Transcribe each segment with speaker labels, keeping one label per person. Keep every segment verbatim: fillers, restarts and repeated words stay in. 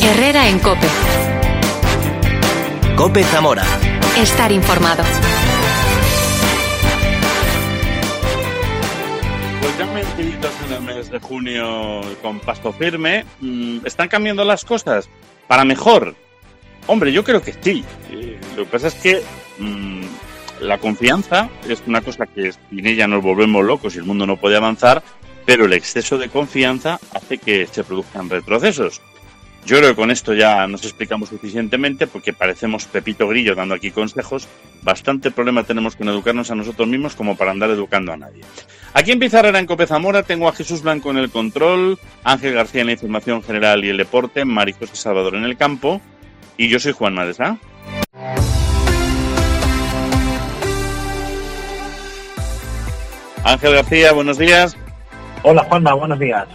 Speaker 1: Herrera en COPE.
Speaker 2: COPE Zamora.
Speaker 1: Estar informado.
Speaker 3: Pues ya metidos en el mes de junio con paso firme, ¿están cambiando las cosas para mejor? Hombre, yo creo que sí. Eh, lo que pasa es que mmm, la confianza es una cosa que sin ella nos volvemos locos y el mundo no puede avanzar, pero el exceso de confianza hace que se produzcan retrocesos. Yo creo que con esto ya nos explicamos suficientemente porque parecemos Pepito Grillo dando aquí consejos. Bastante problema tenemos con educarnos a nosotros mismos como para andar educando a nadie. Aquí empieza Herrera en COPE Zamora. Tengo a Jesús Blanco en el control, Ángel García en la información general y el deporte, Mari José Salvador en el campo y yo soy Juan Madesa. Ángel García, buenos días.
Speaker 4: Hola Juanma, buenos días.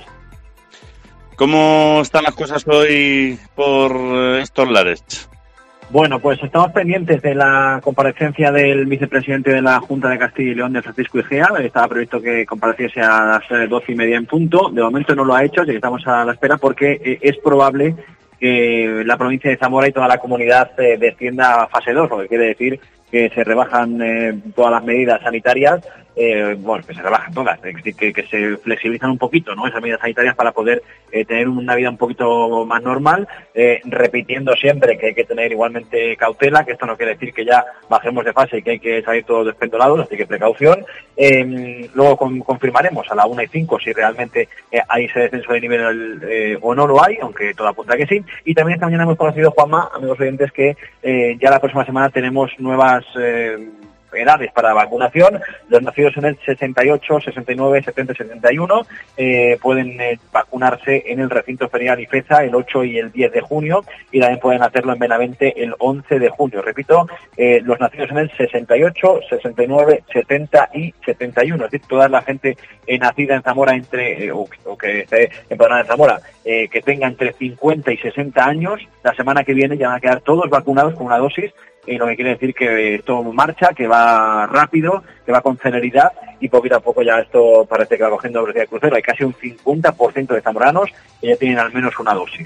Speaker 3: ¿Cómo están las cosas hoy por estos lares?
Speaker 4: Bueno, pues estamos pendientes de la comparecencia del vicepresidente de la Junta de Castilla y León, de Francisco Igea. Estaba previsto que compareciese a las doce y media en punto. De momento no lo ha hecho, así que estamos a la espera porque es probable que la provincia de Zamora y toda la comunidad eh, descienda a fase dos, lo que quiere decir que se rebajan eh, todas las medidas sanitarias, eh, bueno, que se rebajan todas, es decir, que, que se flexibilizan un poquito, ¿no?, esas medidas sanitarias para poder eh, tener una vida un poquito más normal, eh, repitiendo siempre que hay que tener igualmente cautela, que esto no quiere decir que ya bajemos de fase y que hay que salir todos despendolados, así que precaución. Eh, luego con, confirmaremos a la una y cinco si realmente eh, hay ese descenso de nivel eh, o no lo hay, aunque todo apunta a que sí. Y también esta mañana hemos conocido, Juanma, amigos oyentes, que eh, ya la próxima semana tenemos nuevas Eh, edades para vacunación. Los nacidos en el sesenta y ocho, sesenta y nueve, setenta y setenta y uno eh, pueden eh, vacunarse en el recinto ferial IFESA el ocho y el diez de junio y también pueden hacerlo en Benavente el once de junio. Repito, eh, los nacidos en el sesenta y ocho, sesenta y nueve, setenta y setenta y uno, es decir, toda la gente eh, nacida en Zamora entre eh, o, o que esté empadronada en Zamora eh, que tenga entre cincuenta y sesenta años, la semana que viene ya van a quedar todos vacunados con una dosis. Y lo que quiere decir que esto marcha, que va rápido, que va con celeridad y poquito a poco ya esto parece que va cogiendo velocidad de crucero. Hay casi un cincuenta por ciento de zamoranos que ya tienen al menos una dosis.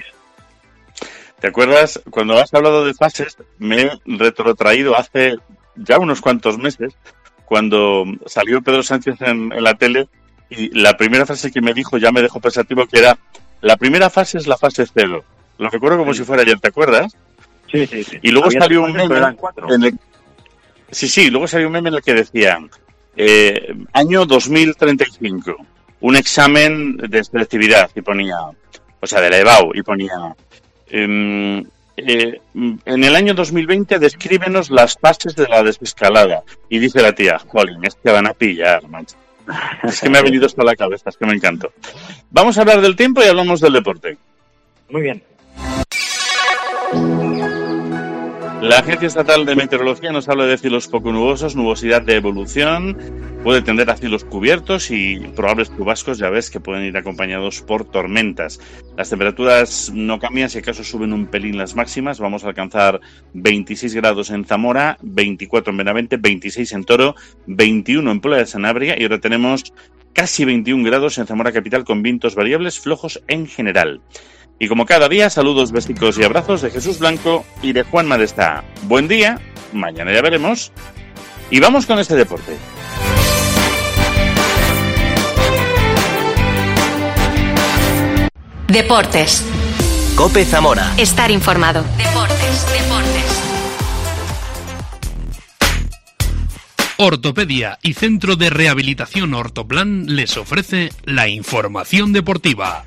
Speaker 3: ¿Te acuerdas? Cuando has hablado de fases, me he retrotraído hace ya unos cuantos meses, cuando salió Pedro Sánchez en, en la tele y la primera frase que me dijo ya me dejó pensativo, que era: la primera fase es la fase cero. Lo recuerdo como sí. si fuera ayer, ¿te acuerdas?
Speaker 4: Sí, sí, sí.
Speaker 3: Y luego Había salió un meme en el... Sí, sí, luego salió un meme en el que decía eh, año dos mil treinta y cinco, un examen de selectividad, y ponía, o sea, de la EBAU, y ponía eh, eh, en el año dos mil veinte descríbenos las fases de la desescalada. Y dice la tía: jolín, es que van a pillar, mancha. Es que me ha venido esto a la cabeza, es que me encantó. Vamos a hablar del tiempo y hablamos del deporte.
Speaker 4: Muy bien.
Speaker 3: La Agencia Estatal de Meteorología nos habla de cielos poco nubosos, nubosidad de evolución, puede tender a cielos cubiertos y probables chubascos, ya ves, que pueden ir acompañados por tormentas. Las temperaturas no cambian, si acaso suben un pelín las máximas. Vamos a alcanzar veintiséis grados en Zamora, veinticuatro en Benavente, veintiséis en Toro, veintiuno en Puebla de Sanabria y ahora tenemos casi veintiún grados en Zamora capital con vientos variables flojos en general. Y como cada día, saludos, besicos y abrazos de Jesús Blanco y de Juan Madesta. Buen día, mañana ya veremos. Y vamos con este deporte.
Speaker 1: Deportes.
Speaker 2: COPE Zamora.
Speaker 1: Estar informado. Deportes, deportes.
Speaker 5: Ortopedia y Centro de Rehabilitación Ortoplan les ofrece la información deportiva.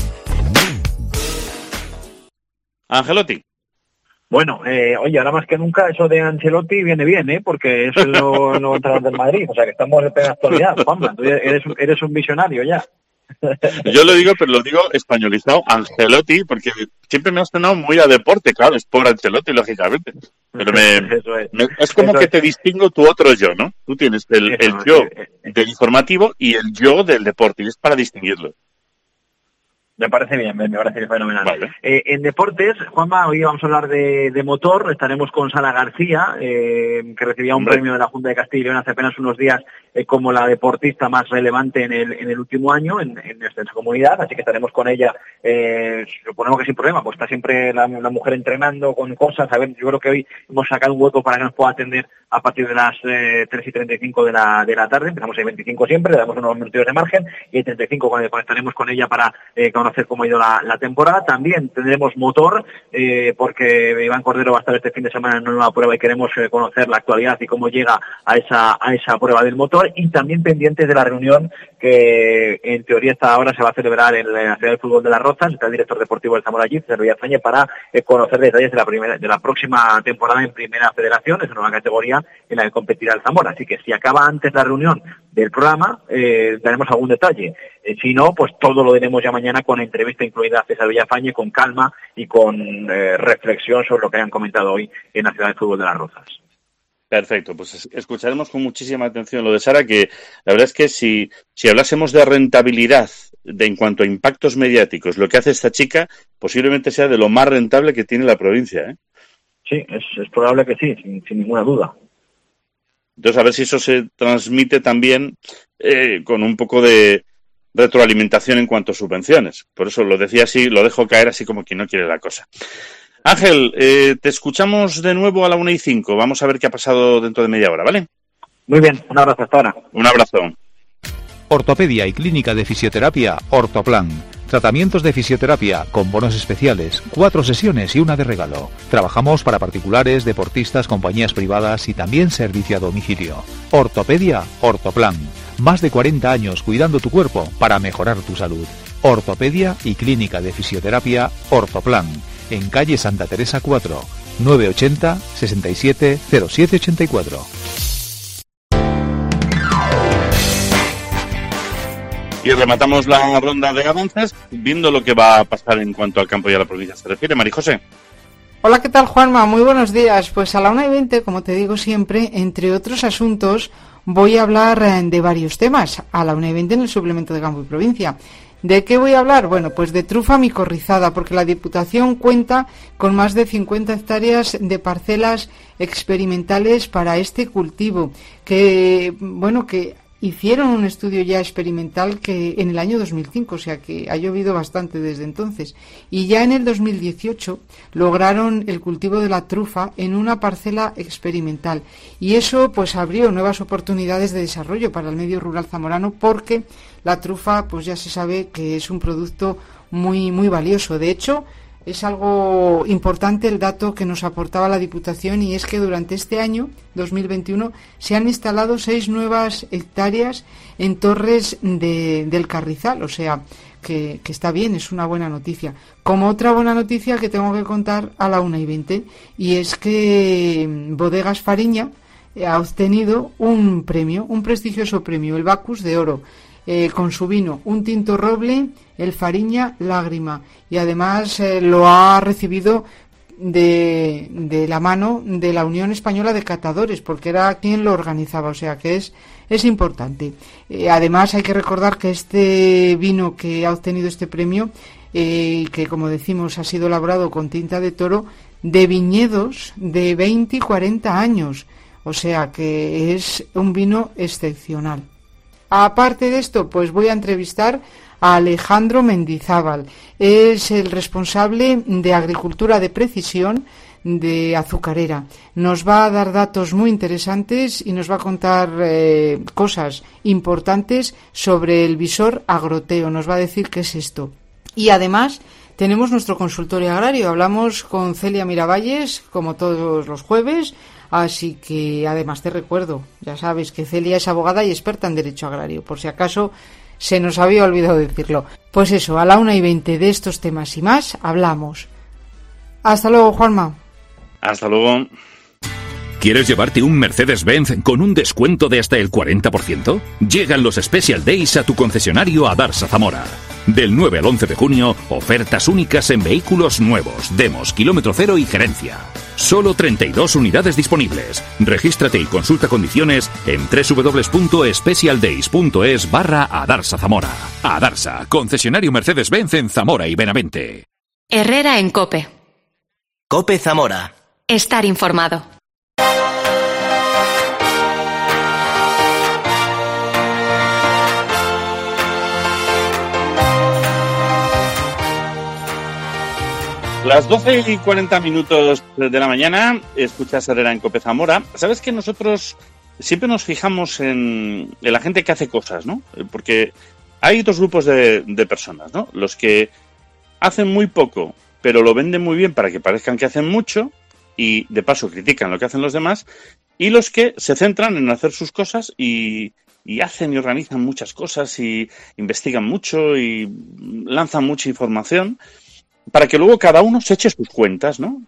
Speaker 3: Angelotti.
Speaker 4: Bueno, eh, oye, ahora más que nunca eso de Ancelotti viene bien, ¿eh? Porque es el nuevo, nuevo entrenador del Madrid, o sea que estamos en plena actualidad, Juanma, tú eres, eres un visionario ya.
Speaker 3: Yo lo digo, pero lo digo españolizado, Angelotti, porque siempre me ha sonado muy a deporte, claro, es por Ancelotti, lógicamente. Pero me, es. me es como Eso que es. te distingo tu otro yo, ¿no? Tú tienes el, el yo del informativo y el yo del deporte, y es para distinguirlo.
Speaker 4: Me parece bien, me parece fenomenal.
Speaker 3: Vale.
Speaker 4: Eh, en deportes, Juanma, hoy vamos a hablar de, de motor. Estaremos con Sara García, eh, que recibía un
Speaker 3: Hombre.
Speaker 4: premio de la Junta de Castilla y León hace apenas unos días eh, como la deportista más relevante en el, en el último año en, en esta comunidad. Así que estaremos con ella, eh, suponemos que sin problema, pues está siempre la, la mujer entrenando con cosas. A ver, yo creo que hoy hemos sacado un hueco para que nos pueda atender a partir de las eh, tres y treinta y cinco de la, de la tarde. Empezamos ahí veinticinco siempre, le damos unos minutos de margen, y en treinta y cinco conectaremos con ella para eh, conocer cómo ha ido la, la temporada. También tendremos motor, eh, porque Iván Cordero va a estar este fin de semana en una nueva prueba y queremos eh, conocer la actualidad y cómo llega a esa, a esa prueba del motor. Y también pendientes de la reunión que en teoría esta ahora se va a celebrar en la Ciudad del Fútbol de Las Rozas. Está el director deportivo del Zamora allí, César Villafañe, para eh, conocer detalles de la primera, de la próxima temporada en Primera Federación. Es una nueva categoría en la que competirá el Zamora. Así que si acaba antes la reunión del programa, eh, daremos algún detalle. Eh, si no, pues todo lo diremos ya mañana con entrevista incluida a César Villafañe, con calma y con eh, reflexión sobre lo que hayan comentado hoy en la Ciudad del Fútbol de Las Rozas.
Speaker 3: Perfecto, pues escucharemos con muchísima atención lo de Sara, que la verdad es que si, si hablásemos de rentabilidad de, en cuanto a impactos mediáticos, lo que hace esta chica posiblemente sea de lo más rentable que tiene la provincia, ¿eh?
Speaker 4: Sí, es, es probable que sí, sin, sin ninguna duda.
Speaker 3: Entonces, a ver si eso se transmite también eh, con un poco de retroalimentación en cuanto a subvenciones. Por eso lo decía así, lo dejo caer así como quien no quiere la cosa. Ángel, eh, te escuchamos de nuevo a la una y cinco. Vamos a ver qué ha pasado dentro de media hora, ¿vale?
Speaker 4: Muy bien, un abrazo hasta ahora.
Speaker 3: Un abrazo.
Speaker 6: Ortopedia y Clínica de Fisioterapia Ortoplan. Tratamientos de fisioterapia con bonos especiales, cuatro sesiones y una de regalo. Trabajamos para particulares, deportistas, compañías privadas y también servicio a domicilio. Ortopedia Ortoplan. Más de cuarenta años cuidando tu cuerpo para mejorar tu salud. Ortopedia y Clínica de Fisioterapia Ortoplan. En calle Santa Teresa cuatro, nueve ochenta, sesenta y siete, cero siete ochenta y cuatro.
Speaker 3: Y rematamos la ronda de avances viendo lo que va a pasar en cuanto al campo y a la provincia se refiere. María José.
Speaker 7: Hola, ¿qué tal, Juanma? Muy buenos días. Pues a la una y veinte, como te digo siempre, entre otros asuntos, voy a hablar de varios temas. A la una y veinte en el suplemento de campo y provincia. ¿De qué voy a hablar? Bueno, pues de trufa micorrizada, porque la Diputación cuenta con más de cincuenta hectáreas de parcelas experimentales para este cultivo, que, bueno, que hicieron un estudio ya experimental que en el año dos mil cinco, o sea que ha llovido bastante desde entonces. Y ya en el dos mil dieciocho lograron el cultivo de la trufa en una parcela experimental. Y eso pues abrió nuevas oportunidades de desarrollo para el medio rural zamorano, porque la trufa pues ya se sabe que es un producto muy, muy valioso. De hecho, es algo importante el dato que nos aportaba la Diputación, y es que durante este año, dos mil veintiuno, se han instalado seis nuevas hectáreas en Torres de, del Carrizal, o sea, que, que está bien, es una buena noticia. Como otra buena noticia que tengo que contar a la una y veinte, y es que Bodegas Fariña ha obtenido un premio, un prestigioso premio, el Bacus de Oro, Eh, con su vino, un tinto roble, el Fariña Lágrima, y además eh, lo ha recibido de, de la mano de la Unión Española de Catadores, porque era quien lo organizaba, o sea que es, es importante. Eh, además hay que recordar que este vino que ha obtenido este premio, eh, que como decimos ha sido elaborado con tinta de toro, de viñedos de veinte y cuarenta años, o sea que es un vino excepcional. Aparte de esto, pues voy a entrevistar a Alejandro Mendizábal. Es el responsable de Agricultura de Precisión de Azucarera. Nos va a dar datos muy interesantes y nos va a contar eh, cosas importantes sobre el visor agroteo. Nos va a decir qué es esto. Y además tenemos nuestro consultorio agrario. Hablamos con Celia Miravalles, como todos los jueves. Así que además te recuerdo, ya sabes que Celia es abogada y experta en derecho agrario, por si acaso se nos había olvidado decirlo. Pues eso, a la una y veinte de estos temas y más hablamos. Hasta luego, Juanma.
Speaker 3: Hasta luego.
Speaker 8: ¿Quieres llevarte un Mercedes-Benz con un descuento de hasta el cuarenta por ciento? Llegan los Special Days a tu concesionario Adarsa Zamora. Del nueve al once de junio, ofertas únicas en vehículos nuevos, demos, kilómetro cero y gerencia. Solo treinta y dos unidades disponibles. Regístrate y consulta condiciones en doble u doble u doble u punto specialdays punto es barra Adarsa Zamora. Adarsa, concesionario Mercedes-Benz en Zamora y Benavente.
Speaker 1: Herrera en COPE.
Speaker 2: COPE Zamora.
Speaker 1: Estar informado.
Speaker 3: Las doce y cuarenta minutos de la mañana, escuchas Herrera en COPE Zamora. Sabes que nosotros siempre nos fijamos en, en la gente que hace cosas, ¿no? Porque hay dos grupos de, de personas, ¿no? Los que hacen muy poco, pero lo venden muy bien para que parezcan que hacen mucho y de paso critican lo que hacen los demás, y los que se centran en hacer sus cosas y, y hacen y organizan muchas cosas y investigan mucho y lanzan mucha información, para que luego cada uno se eche sus cuentas, ¿no?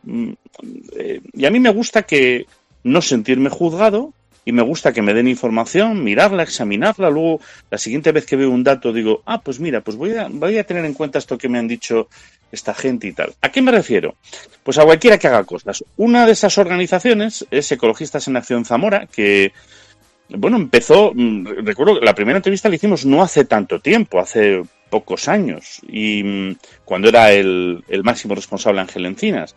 Speaker 3: Y a mí me gusta que no sentirme juzgado y me gusta que me den información, mirarla, examinarla. Luego, la siguiente vez que veo un dato digo, ah, pues mira, pues voy a, voy a tener en cuenta esto que me han dicho esta gente y tal. ¿A qué me refiero? Pues a cualquiera que haga cosas. Una de esas organizaciones es Ecologistas en Acción Zamora, que, bueno, empezó, recuerdo que la primera entrevista la hicimos no hace tanto tiempo, hace pocos años, y cuando era el, el máximo responsable Ángel Encinas.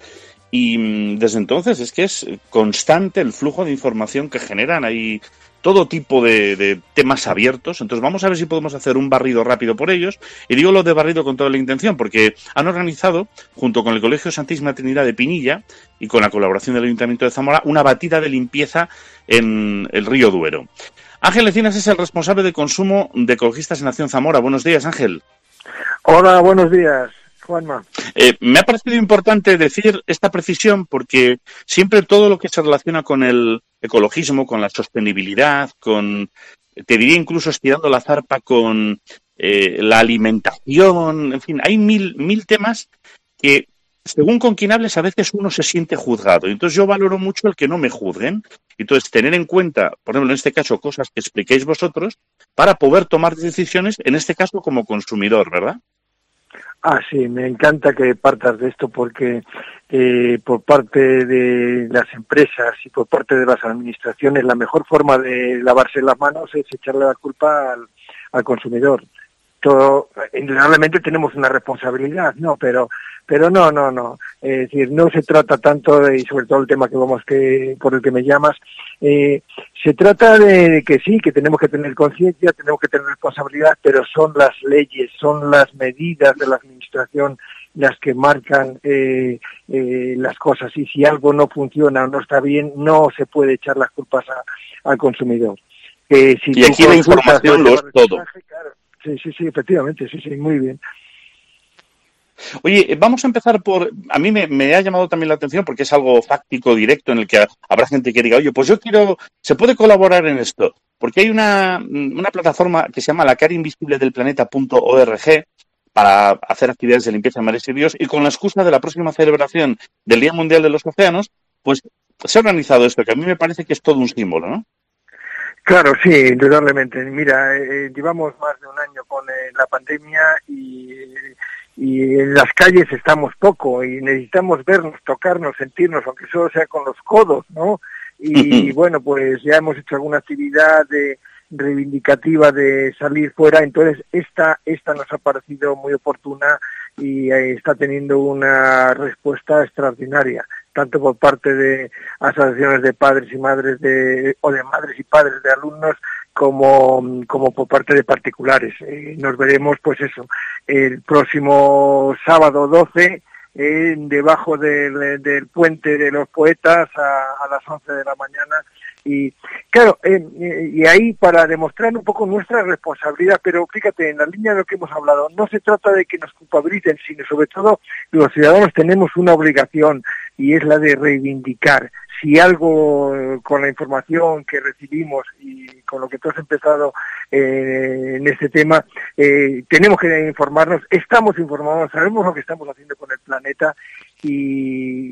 Speaker 3: Y desde entonces es que es constante el flujo de información que generan ahí todo tipo de, de temas abiertos. Entonces vamos a ver si podemos hacer un barrido rápido por ellos. Y digo lo de barrido con toda la intención, porque han organizado, junto con el Colegio Santísima Trinidad de Pinilla y con la colaboración del Ayuntamiento de Zamora, una batida de limpieza en el río Duero. Ángel Encinas es el responsable de consumo de Ecologistas en Acción Zamora. Buenos días, Ángel.
Speaker 9: Hola, buenos días, Juanma.
Speaker 3: Eh, me ha parecido importante decir esta precisión porque siempre todo lo que se relaciona con el ecologismo, con la sostenibilidad, con, te diría incluso estirando la zarpa, con eh, la alimentación, en fin, hay mil, mil temas que, según con quien hables, a veces uno se siente juzgado. Entonces yo valoro mucho el que no me juzguen. Entonces, tener en cuenta, por ejemplo, en este caso, cosas que expliquéis vosotros para poder tomar decisiones, en este caso, como consumidor, ¿verdad?
Speaker 9: Ah, sí, me encanta que partas de esto porque eh, por parte de las empresas y por parte de las administraciones la mejor forma de lavarse las manos es echarle la culpa al, al consumidor. Todo, indudablemente tenemos una responsabilidad, ¿no? Pero pero no, no, no. Es decir, no se trata tanto de, y sobre todo el tema que vamos que por el que me llamas, eh, se trata de que sí, que tenemos que tener conciencia, tenemos que tener responsabilidad, pero son las leyes, son las medidas de la administración las que marcan eh, eh, las cosas. Y si algo no funciona o no está bien, no se puede echar las culpas a, al consumidor. Eh, si
Speaker 3: y aquí la información lo es todo.
Speaker 9: Claro. Sí, sí, sí, efectivamente, sí, sí, muy bien.
Speaker 3: Oye, vamos a empezar por... A mí me, me ha llamado también la atención porque es algo fáctico, directo, en el que habrá gente que diga, oye, pues yo quiero... ¿Se puede colaborar en esto? Porque hay una, una plataforma que se llama la cara invisible del planeta punto org para hacer actividades de limpieza de mares y ríos, y con la excusa de la próxima celebración del Día Mundial de los Océanos, pues se ha organizado esto, que a mí me parece que es todo un símbolo, ¿no?
Speaker 9: Claro, sí, indudablemente. Mira, eh, llevamos más de un año con eh, la pandemia y, y en las calles estamos poco y necesitamos vernos, tocarnos, sentirnos, aunque solo sea con los codos, ¿no? Y bueno, pues ya hemos hecho alguna actividad de reivindicativa de salir fuera, entonces esta esta nos ha parecido muy oportuna y eh, está teniendo una respuesta extraordinaria, tanto por parte de asociaciones de padres y madres de o de madres y padres de alumnos como como por parte de particulares. Eh, nos veremos, pues eso, el próximo sábado doce eh, debajo del, del puente de los poetas a, a las once de la mañana. Y claro, eh, y ahí para demostrar un poco nuestra responsabilidad, pero fíjate, en la línea de lo que hemos hablado, no se trata de que nos culpabilicen, sino sobre todo los ciudadanos tenemos una obligación y es la de reivindicar. Si algo con la información que recibimos y con lo que tú has empezado eh, en este tema, eh, tenemos que informarnos, estamos informados, sabemos lo que estamos haciendo con el planeta y,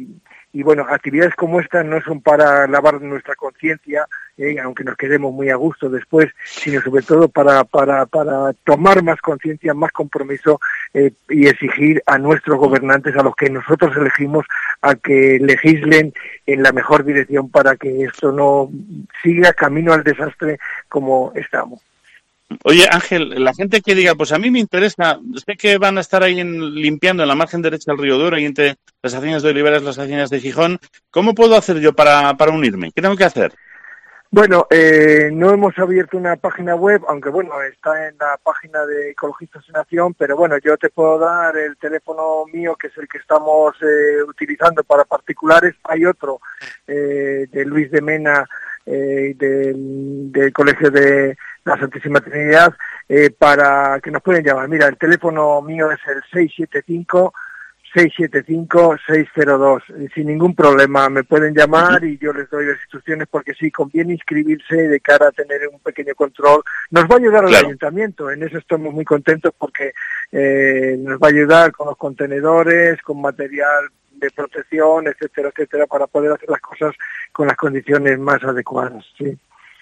Speaker 9: y bueno, actividades como estas no son para lavar nuestra conciencia, eh, aunque nos quedemos muy a gusto después, sino sobre todo para, para, para tomar más conciencia, más compromiso eh, y exigir a nuestros gobernantes, a los que nosotros elegimos, a que legislen en la mejor dirección para que esto no siga camino al desastre como estamos.
Speaker 3: Oye, Ángel, la gente que diga, pues a mí me interesa, sé que van a estar ahí en, limpiando en la margen derecha del Río Duero y entre las haciendas de Oliveras y las haciendas de Gijón, ¿cómo puedo hacer yo para, para unirme? ¿Qué tengo que hacer?
Speaker 9: Bueno, eh, no hemos abierto una página web, aunque bueno, está en la página de Ecologistas en Acción, pero bueno, yo te puedo dar el teléfono mío, que es el que estamos eh, utilizando para particulares. Hay otro eh, de Luis de Mena, eh, del, del Colegio de la Santísima Trinidad, eh, para que nos pueden llamar. Mira, el teléfono mío es el seis siete cinco, seis siete cinco, seis cero dos. Sin ningún problema me pueden llamar y yo les doy las instrucciones, porque sí, conviene inscribirse de cara a tener un pequeño control. Nos va a ayudar al
Speaker 3: claro.
Speaker 9: ayuntamiento, en eso estamos muy contentos, porque eh, nos va a ayudar con los contenedores, con material de protección, etcétera, etcétera, para poder hacer las cosas con las condiciones más adecuadas, sí.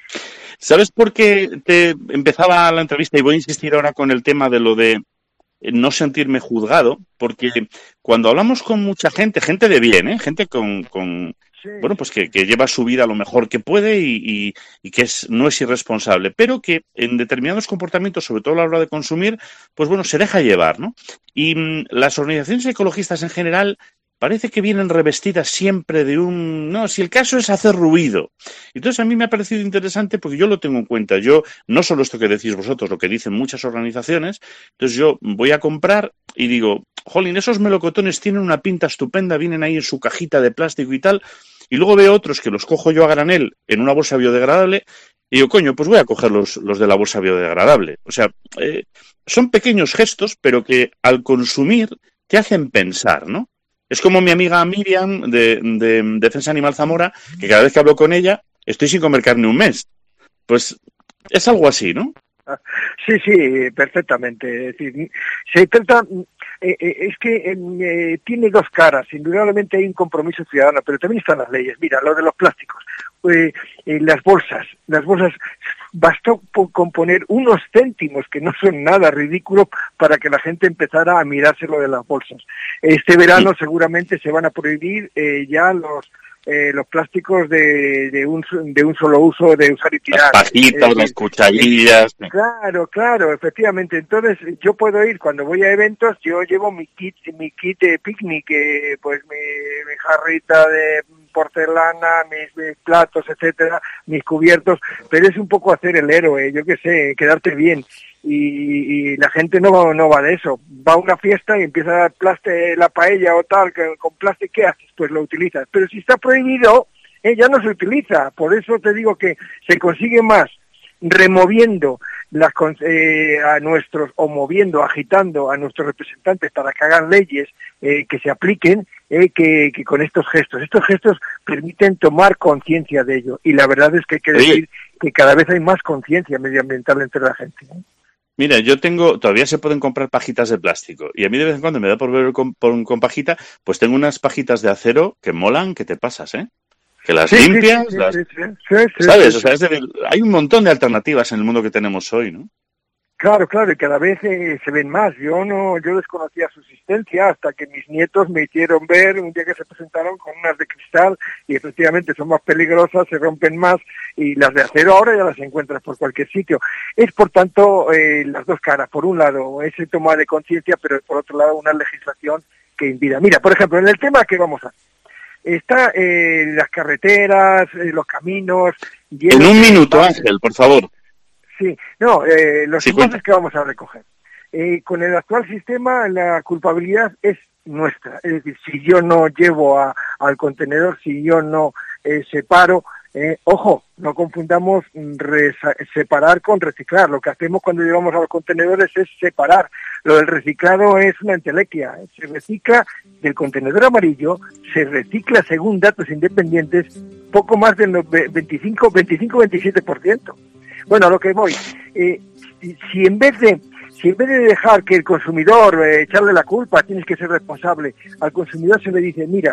Speaker 3: ¿Sabes por qué te empezaba la entrevista? Y voy a insistir ahora con el tema de lo de no sentirme juzgado, porque cuando hablamos con mucha gente, gente de bien, ¿eh? gente con, con sí. bueno, pues que, que lleva su vida lo mejor que puede y, y, y que es, no es irresponsable, pero que en determinados comportamientos, sobre todo a la hora de consumir, pues bueno, se deja llevar, ¿no? Y mmm, las organizaciones ecologistas en general parece que vienen revestidas siempre de un... No, si el caso es hacer ruido. Entonces a mí me ha parecido interesante porque yo lo tengo en cuenta. Yo, no solo esto que decís vosotros, lo que dicen muchas organizaciones, entonces yo voy a comprar y digo, jolín, esos melocotones tienen una pinta estupenda, vienen ahí en su cajita de plástico y tal, y luego veo otros que los cojo yo a granel en una bolsa biodegradable y digo, coño, pues voy a coger los, los de la bolsa biodegradable. O sea, eh, son pequeños gestos, pero que al consumir te hacen pensar, ¿no? Es como mi amiga Miriam de, de Defensa Animal Zamora, que cada vez que hablo con ella estoy sin comer carne un mes. Pues es algo así, ¿no?
Speaker 9: Sí, sí, perfectamente. Es decir, se trata, eh, eh, es que eh, tiene dos caras. Indudablemente hay un compromiso ciudadano, pero también están las leyes. Mira, lo de los plásticos, eh, eh, las bolsas, las bolsas. Bastó con poner unos céntimos, que no son nada ridículos, para que la gente empezara a mirarse lo de las bolsas. Este verano seguramente se van a prohibir eh, ya los eh, los plásticos de, de un de un solo uso, de usar y tirar.
Speaker 3: Las pajitas, eh, las cucharillas.
Speaker 9: Eh, claro, claro, efectivamente. Entonces yo puedo ir, cuando voy a eventos, yo llevo mi kit, mi kit de picnic, eh, pues mi, mi jarrita de porcelana, mis, mis platos, etcétera, mis cubiertos, pero es un poco hacer el héroe, yo qué sé, quedarte bien. Y, y la gente no va, no va de eso. Va a una fiesta y empieza a dar plaste, la paella o tal, que, con plástico, ¿qué haces? Pues lo utilizas. Pero si está prohibido, eh, ya no se utiliza. Por eso te digo que se consigue más removiendo las eh, a nuestros, o moviendo, agitando a nuestros representantes para que hagan leyes eh, que se apliquen, eh, que, que con estos gestos. Estos gestos permiten tomar conciencia de ello, y la verdad es que hay que decir sí. que cada vez hay más conciencia medioambiental entre la gente, ¿eh?
Speaker 3: Mira, yo tengo, todavía se pueden comprar pajitas de plástico, y a mí de vez en cuando me da por ver con, con, con pajita, pues tengo unas pajitas de acero que molan, que te pasas, ¿eh? Que las sí, limpias, sí, sí, las... Sí, sí, sí, sí, ¿sabes? Sí, o sea, es decir, hay un montón de alternativas en el mundo que tenemos hoy, ¿no?
Speaker 9: Claro, claro, y cada vez eh, se ven más. Yo no, yo desconocía su existencia hasta que mis nietos me hicieron ver un día que se presentaron con unas de cristal, y efectivamente son más peligrosas, se rompen más, y las de acero ahora ya las encuentras por cualquier sitio. Es, por tanto, eh, las dos caras. Por un lado, ese toma de conciencia, pero por otro lado, una legislación que impida. Mira, por ejemplo, en el tema que vamos a está eh, las carreteras, eh, los caminos...
Speaker 3: En un minuto, Ángel, por favor.
Speaker 9: Sí, no, eh, los
Speaker 3: sí,
Speaker 9: envases que vamos a recoger. Eh, con el actual sistema, la culpabilidad es nuestra. Es decir, si yo no llevo a, al contenedor, si yo no eh, separo, eh, ojo, no confundamos resa- separar con reciclar. Lo que hacemos cuando llevamos a los contenedores es separar. Lo del reciclado es una entelequia. Se recicla del contenedor amarillo, se recicla, según datos independientes, poco más del veinticinco, veinticinco, veintisiete por ciento. Bueno, a lo que voy, eh, si en vez de si en vez de dejar que el consumidor eh, echarle la culpa, tienes que ser responsable, al consumidor se le dice, mira,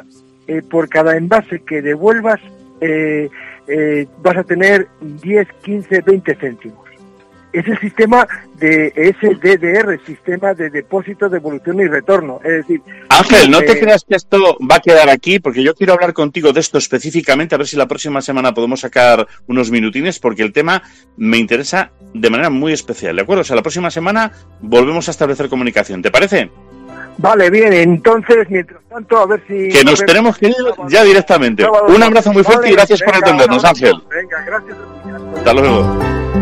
Speaker 9: eh, por cada envase que devuelvas eh, eh, vas a tener diez, quince, veinte céntimos. Es el sistema de S D D R, sistema de depósito, devolución y retorno. Es decir,
Speaker 3: Ángel, no
Speaker 9: eh,
Speaker 3: te creas que esto va a quedar aquí, porque yo quiero hablar contigo de esto específicamente, a ver si la próxima semana podemos sacar unos minutines, porque el tema me interesa de manera muy especial, ¿de acuerdo? O sea, la próxima semana volvemos a establecer comunicación, ¿te parece?
Speaker 9: Vale, bien, entonces, mientras tanto, a ver si...
Speaker 3: Que nos tenemos que ir ya directamente. Un abrazo muy fuerte y gracias por atendernos, Ángel.
Speaker 9: Venga, gracias.
Speaker 3: Hasta luego.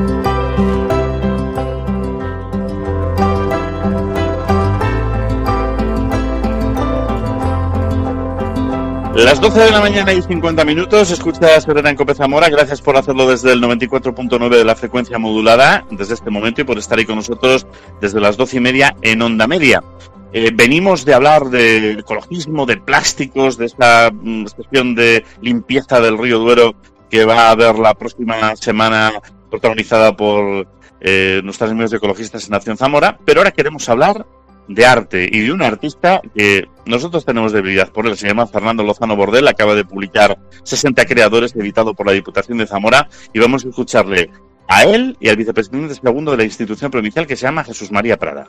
Speaker 3: Las doce de la mañana y cincuenta minutos, escuchas Herrera en Cope Zamora. Gracias por hacerlo desde el noventa y cuatro punto nueve de la frecuencia modulada desde este momento y por estar ahí con nosotros desde las doce y media en Onda Media. Eh, venimos de hablar de ecologismo, de plásticos, de esta mm, sesión de limpieza del río Duero que va a haber la próxima semana protagonizada por eh, nuestros amigos de ecologistas en Nación Zamora, pero ahora queremos hablar de arte y de un artista que nosotros tenemos debilidad por él. Se llama Fernando Lozano Bordel, acaba de publicar sesenta creadores, editado por la Diputación de Zamora, y vamos a escucharle a él y al vicepresidente segundo de la institución provincial, que se llama Jesús María Prada.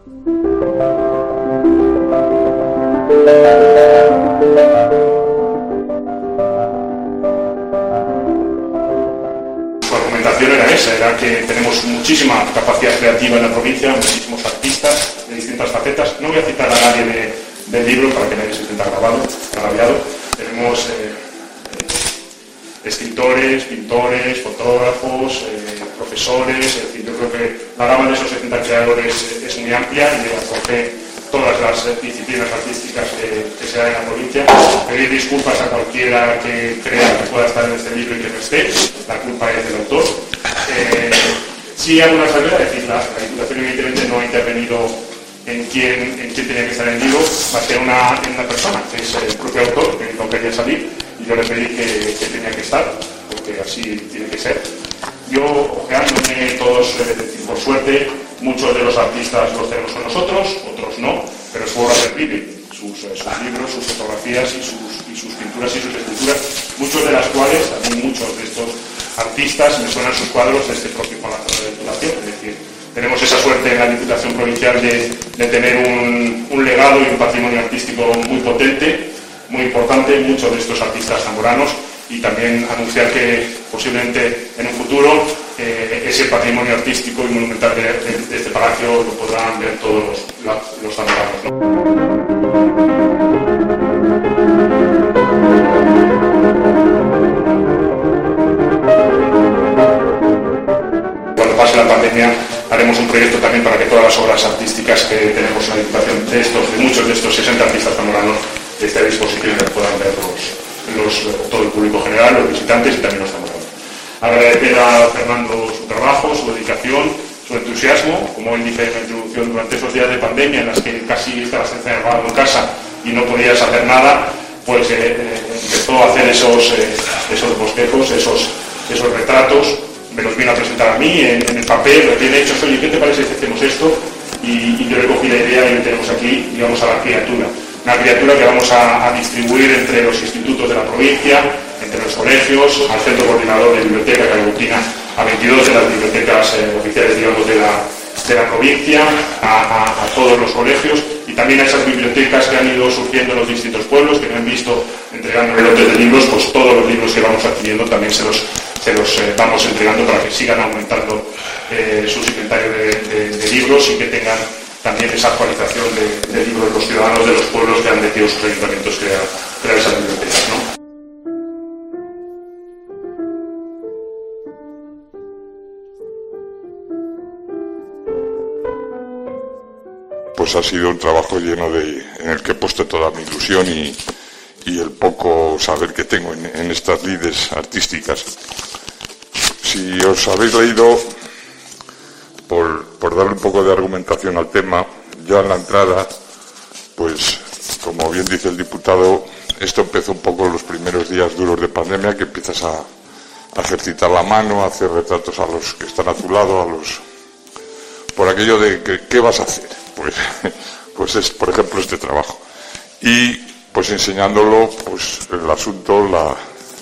Speaker 10: Su argumentación era esa, era que tenemos muchísima capacidad creativa en la provincia, muchísimos artistas de distintas facetas. No voy a citar a nadie de, del libro para que nadie se sienta grabado, agraviado. Tenemos eh, eh, escritores, pintores, fotógrafos, eh, profesores, es decir, yo creo que la gama de esos setenta creadores es muy amplia y acoge todas las disciplinas artísticas que, que se dan en la provincia. Pedir disculpas a cualquiera que crea que pueda estar en este libro y que no esté, la culpa es del autor. Eh, sí, alguna salvedad, es decir, la, la Diputación evidentemente no ha intervenido en quién, en quién tenía que estar en el libro, más que una, en una persona, que es el propio autor, que no quería salir, y yo le pedí que, que tenía que estar, porque así tiene que ser. Yo, ojeándome todos, es decir, por suerte, muchos de los artistas los tenemos con nosotros, otros no, pero su obra pervive, sus, sus libros, sus fotografías y sus, y sus pinturas y sus esculturas, muchos de las cuales, a mí muchos de estos artistas me suenan sus cuadros de este propio Palacio de la Diputación. Es decir, tenemos esa suerte en la Diputación Provincial de, de tener un, un legado y un patrimonio artístico muy potente, muy importante, muchos de estos artistas zamoranos, y también anunciar que posiblemente en un futuro eh, ese patrimonio artístico y monumental de, de, de este palacio lo podrán ver todos los, los zamoranos, ¿no? Cuando pase la pandemia haremos un proyecto también para que todas las obras artísticas que tenemos en la Diputación, de estos, de muchos de estos sesenta artistas zamoranos, esté a disposición y puedan verlos. Los, todo el público general, los visitantes y también los zamoranos. Agradecer a Fernando su trabajo, su dedicación, su entusiasmo, como él dice en la introducción, durante esos días de pandemia en las que casi estabas encerrado en casa y no podías hacer nada, pues eh, empezó a hacer esos, eh, esos bosquejos, esos, esos retratos, me los vino a presentar a mí en, en el papel, lo tiene hecho, oye, ¿qué te parece si hacemos esto? Y, y yo le cogí la idea y lo tenemos aquí y vamos a la criatura. Una criatura que vamos a, a distribuir entre los institutos de la provincia, entre los colegios, al Centro Coordinador de Biblioteca que aglutina a veintidós de las bibliotecas eh, oficiales, digamos, de la, de la provincia, a, a, a todos los colegios y también a esas bibliotecas que han ido surgiendo en los distintos pueblos, que me han visto entregando lotes de libros, pues todos los libros que vamos adquiriendo también se los, se los eh, vamos entregando para que sigan aumentando eh, su inventario de, de, de libros y que tengan también esa actualización de, de libros de los ciudadanos de los pueblos que han decidido sus ayuntamientos crear, crear esas bibliotecas, ¿no?
Speaker 11: Pues ha sido un trabajo lleno de, en el que he puesto toda mi ilusión y, y el poco saber que tengo en, en estas lides artísticas. Si os habéis leído, por, por darle un poco de argumentación al tema, ya en la entrada, pues como bien dice el diputado, esto empezó un poco en los primeros días duros de pandemia, que empiezas a, a ejercitar la mano, a hacer retratos a los que están a tu lado, a los por aquello de que, ¿qué vas a hacer? Pues, pues es, por ejemplo, este trabajo. Y pues enseñándolo, pues el asunto, la,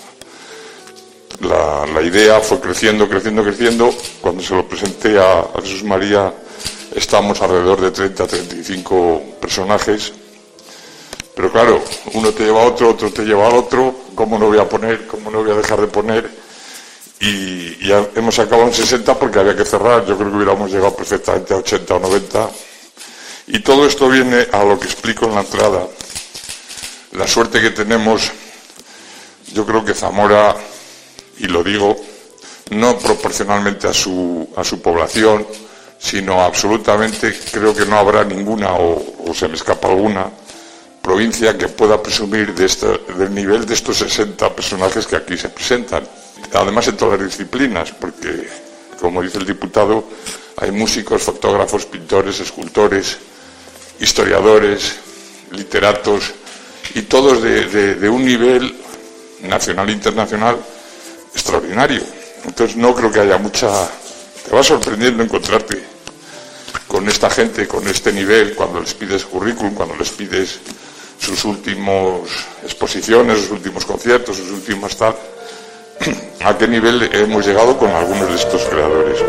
Speaker 11: la, la idea fue creciendo, creciendo, creciendo. Cuando se lo presenté a, a Jesús María, estamos alrededor de treinta, treinta y cinco personajes. Pero claro, uno te lleva a otro, otro te lleva al otro, ¿cómo no voy a poner? ¿Cómo no voy a dejar de poner? Y ya hemos acabado en sesenta porque había que cerrar. Yo creo que hubiéramos llegado perfectamente a ochenta o noventa. Y todo esto viene a lo que explico en la entrada. La suerte que tenemos, yo creo que Zamora, y lo digo, no proporcionalmente a su, a su población, sino absolutamente, creo que no habrá ninguna, o, o se me escapa alguna, provincia que pueda presumir de este, del nivel de estos sesenta personajes que aquí se presentan. Además en todas las disciplinas, porque, como dice el diputado, hay músicos, fotógrafos, pintores, escultores, historiadores, literatos, y todos de, de, de un nivel nacional e internacional extraordinario. Entonces no creo que haya mucha... Te va sorprendiendo encontrarte con esta gente, con este nivel, cuando les pides currículum, cuando les pides sus últimos exposiciones, sus últimos conciertos, sus últimas tal, a qué nivel hemos llegado con algunos de estos creadores.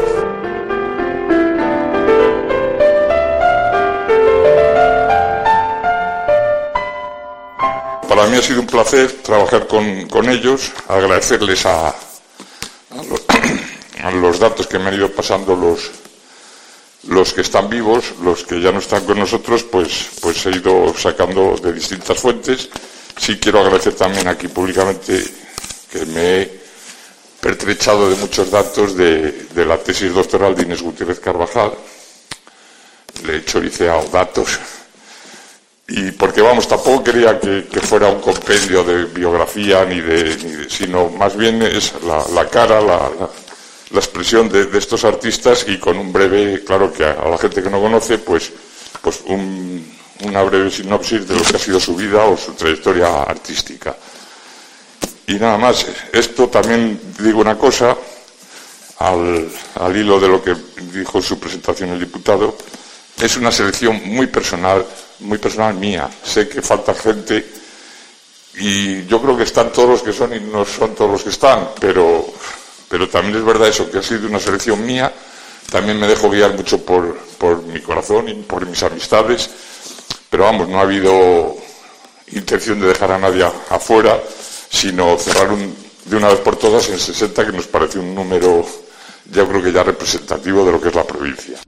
Speaker 11: Para mí ha sido un placer trabajar con, con ellos, agradecerles a, a, los, a los datos que me han ido pasando los los que están vivos, los que ya no están con nosotros, pues, pues he ido sacando de distintas fuentes. Sí quiero agradecer también aquí públicamente que me he pertrechado de muchos datos de, de la tesis doctoral de Inés Gutiérrez Carvajal. Le he choriceado datos. Y porque, vamos, tampoco quería que, que fuera un compendio de biografía, ni de, ni de sino más bien es la, la cara, la... la la expresión de, de estos artistas, y con un breve, claro que a, a la gente que no conoce, pues, pues un, una breve sinopsis de lo que ha sido su vida o su trayectoria artística. Y nada más, esto también digo una cosa, al, al hilo de lo que dijo en su presentación el diputado, es una selección muy personal, muy personal mía. Sé que falta gente y yo creo que están todos los que son y no son todos los que están, pero... Pero también es verdad eso, que ha sido una selección mía. También me dejo guiar mucho por, por mi corazón y por mis amistades. Pero vamos, no ha habido intención de dejar a nadie afuera, sino cerrar un, de una vez por todas en sesenta, que nos parece un número, yo creo que ya representativo de lo que es la provincia.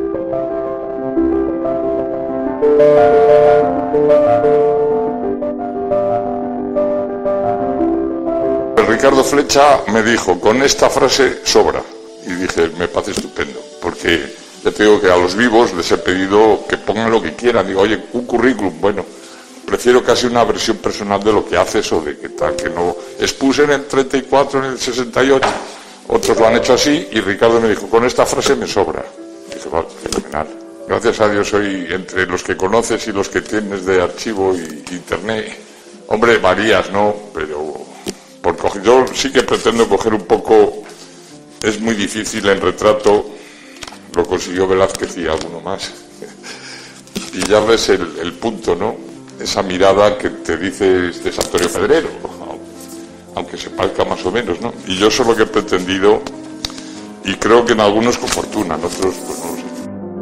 Speaker 11: Ricardo Flecha me dijo, con esta frase sobra. Y dije, me parece estupendo, porque ya te digo que a los vivos les he pedido que pongan lo que quieran. Digo, oye, un currículum, bueno, prefiero casi una versión personal de lo que haces o de qué tal, que no expuse en el treinta y cuatro, en el sesenta y ocho, otros lo han hecho así, y Ricardo me dijo, con esta frase me sobra. Y dije, vale, fenomenal. Gracias a Dios soy entre los que conoces y los que tienes de archivo y internet. Hombre, varías, ¿no? Pero... Porque yo sí que pretendo coger un poco, es muy difícil en retrato, lo consiguió Velázquez y alguno más, pillarles el, el punto, ¿no? Esa mirada que te dice este Santorio Pedrero, aunque se parezca más o menos, ¿no? Y yo eso es lo que he pretendido, y creo que en algunos con fortuna, en otros pues no lo sé.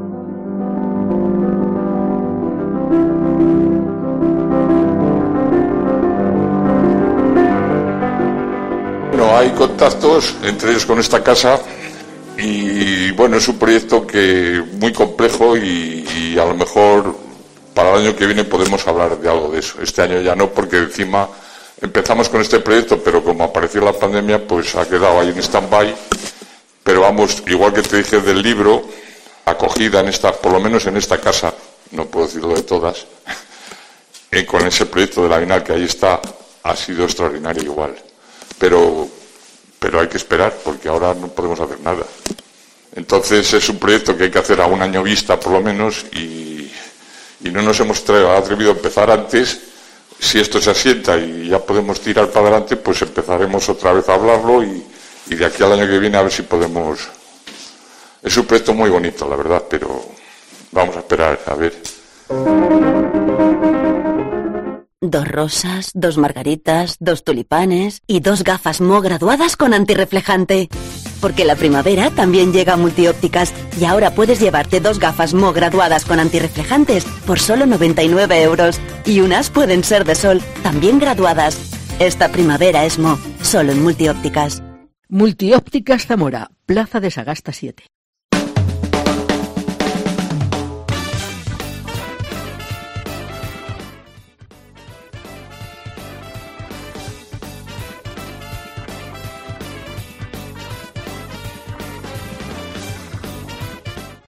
Speaker 11: Hay contactos, entre ellos con esta casa, y bueno, es un proyecto que muy complejo y, y a lo mejor para el año que viene podemos hablar de algo de eso. Este año ya no, porque encima empezamos con este proyecto, pero como apareció la pandemia, pues ha quedado ahí en stand-by. Pero vamos, igual que te dije del libro, acogida en esta, por lo menos en esta casa, no puedo decirlo de todas, eh, con ese proyecto de la Bienal que ahí está, ha sido extraordinario igual. Pero pero hay que esperar, porque ahora no podemos hacer nada. Entonces es un proyecto que hay que hacer a un año vista, por lo menos, y, y no nos hemos atrevido a empezar antes. Si esto se asienta y ya podemos tirar para adelante, pues empezaremos otra vez a hablarlo, y, y de aquí al año que viene a ver si podemos... Es un proyecto muy bonito, la verdad, pero vamos a esperar, a ver.
Speaker 12: Dos rosas, dos margaritas, dos tulipanes y dos gafas Mo graduadas con antirreflejante. Porque la primavera también llega a Multiópticas y ahora puedes llevarte dos gafas Mo graduadas con antirreflejantes por solo noventa y nueve euros. Y unas pueden ser de sol, también graduadas. Esta primavera es Mo, solo en Multiópticas.
Speaker 13: Multiópticas Zamora, Plaza de Sagasta siete.